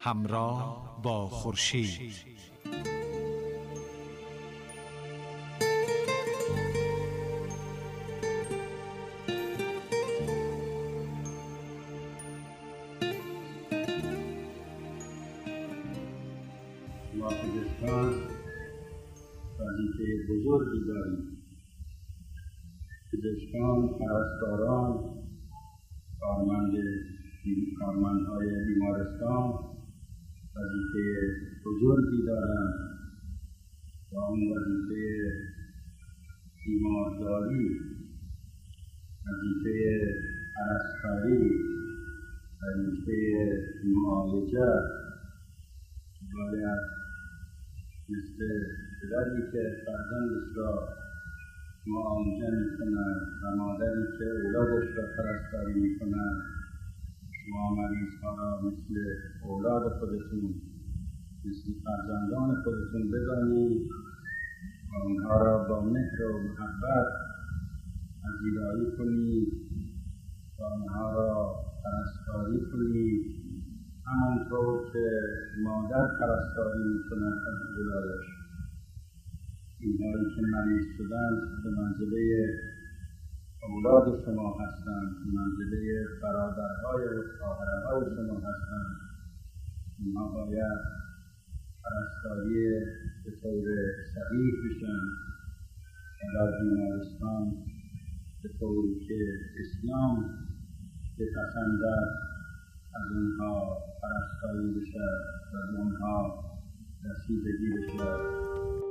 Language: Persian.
همراه با خورشید. ما پزشکان وظیفه بزرگی داریم. پزشکان، پرستاران، کارمندهای بیمارستان وظیفه بزرگی دارند و اون وظیفه بیمارداری، وظیفه پرستاری، وظیفه معالجه باید مثل پدری که فرزندش را معالجه می‌کند و مادری که اولادش را پرستاری می‌کند، شما مریض‌ها را مثل اولاد خودتون، مثل فرزندان خودتون بدانید و آنها را با مهر و محبت پذیرایی کنید و آنها را پرستاری کنید همانطور که مادر پرستاری می‌کند از اولادش. اینهایی که مریض شدند به منزله اولاد شما هستند، به منزله برادرهای و خواهرهای شما هستند. اینها باید پرستاری به طور صحیح بشن و در بیمارستان به طوری که اسلام بپسندد از اونها پرستاری بشد و به اونها رسیدگی بشد.